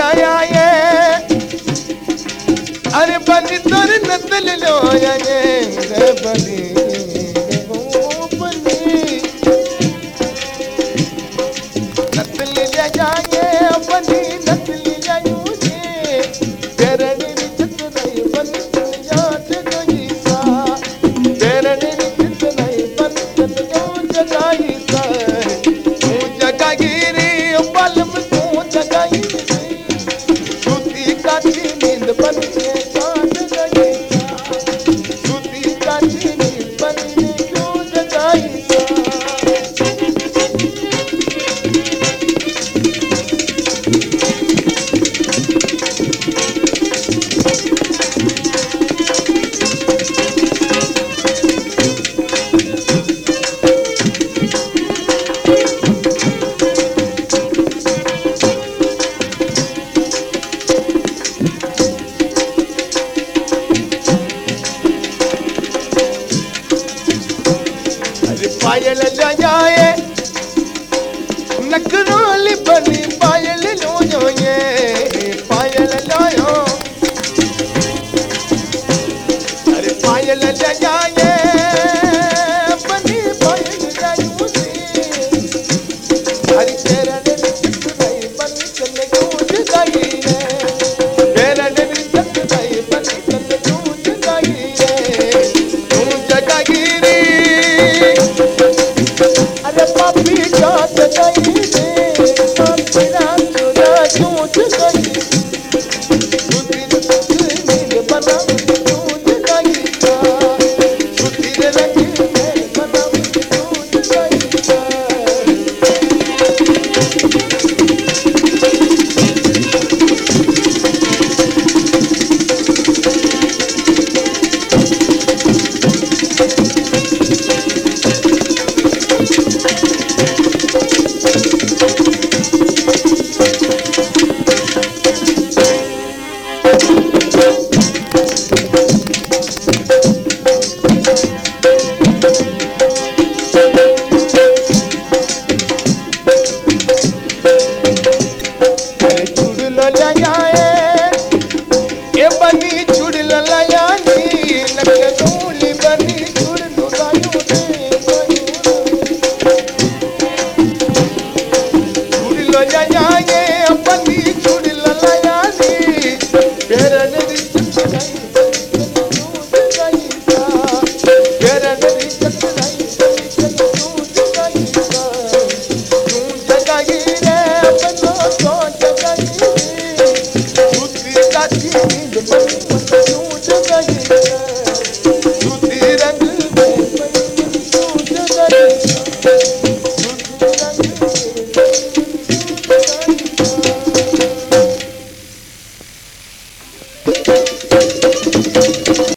जाया ये अरे बनी तोर नतल लो ये रे बनी नतल ले जाए बनी नतल जायू ये तेरे निचत नहीं बनी याद गई सा तेरे निचत नहीं बनी जगाई सा तू जगागिरी बलम तू जगागिरी सूती काटी नींद बनी काट गई सूती काटी नींद बनी क्यों जगाई सा पायल जाए नकरोली बनी पायल लो ये पायल लायो अरे पायल जाए बनी पायल लायो हरी तेरा ने नहीं बनी चले गूंज गई रे तेरा ने नहीं बनी चले गूंज गई रे तू जगागिरी अरे पापी जात गई रे पापी रात गूंज गई सुधी नींद बना गूंज गई सुधी रंगी बना गूंज गई या